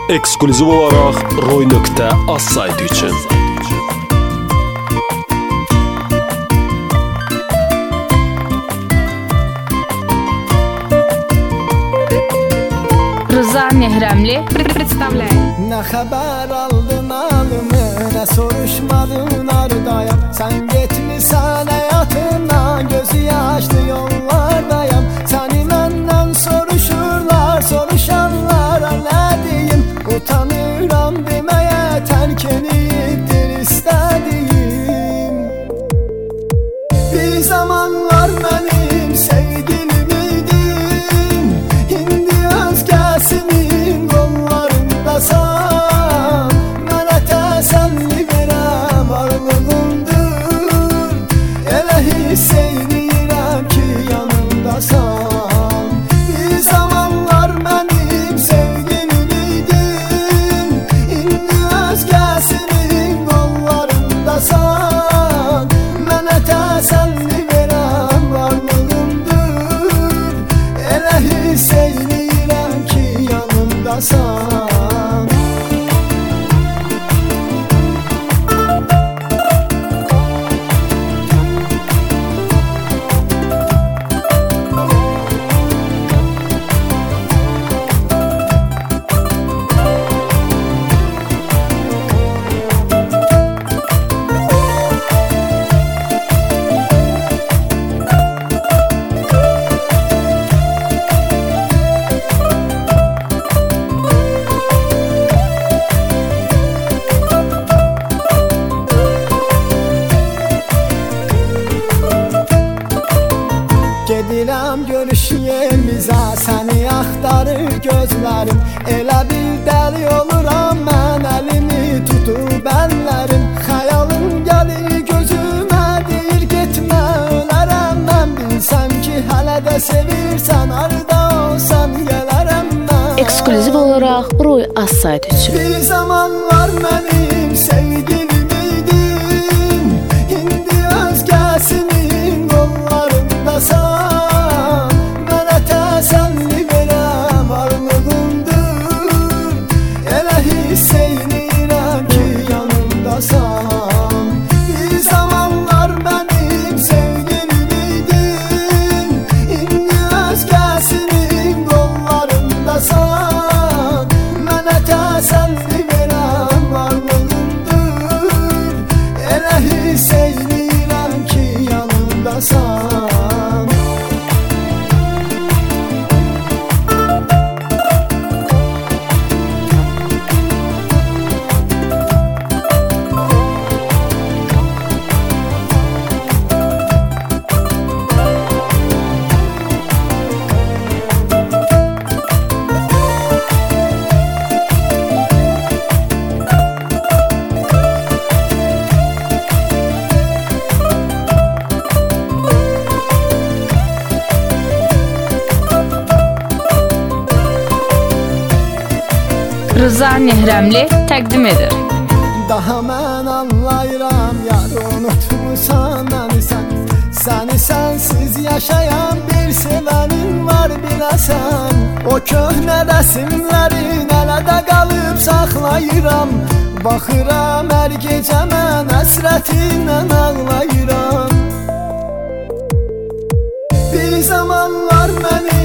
Eksklüziv olaraq Roy.az saytı üçün. Rıza Nehremli представляет. Ne haber aldın alımı, ne soruşmadın ardayam. Sen gitmişsen hayatına, gözü yaşlı yollardayam. Seni benden soruşurlar, soruşanlara ne diyeyim? Utanıram demeye, terkeniyiptir istediğim. Bir zamanlar benim sevgilim idin, şimdi özgesinin kollarındasan. Mənə təsəlli verəm varlığındır, elə hiss edirəm ki yanımdasan. Bir zamanlar mənim sevgilim idin, indi özgesinin kollarındasan. Mənə təsəlli verəm varlığındır, elə hiss edirəm ki yanımdasan. Gedirəm görüşümüzə, səni axtarır gözlərim. Elə bir dəli oluram mən, əlini tutub əllərim. Xəyalım gəlir gözümə, deyir getmə, ölərəm mən. Bilsəm ki hələ də sevirsən, harda olsan gələrəm mən. Eksklüziv olaraq Roy.az saytı üçün. Bir zamanlar mənim sevgilim idin, indi özgəsinin qollarındasan. Mənə təsəlli verəm varlığındır, elə hiss edirəm ki yanımdasan. Bir zamanlar mənim sevgilim idin, indi özgəsinin qollarındasan. Mənə təsəlli verəm varlığındır, elə hiss edirəm ki yanımdasan. Rıza Nehremli təqdim edir. Daha mən anlayıram, yar unutmusan məni sən. Səni sənsiz yaşayan bir sevənin var biləsən. O köhnə rəsimlərin hələ də qalıb saxlayıram. Baxıram hər gecə mən həsrətinlə ağlayıram. Bir zamanlar məni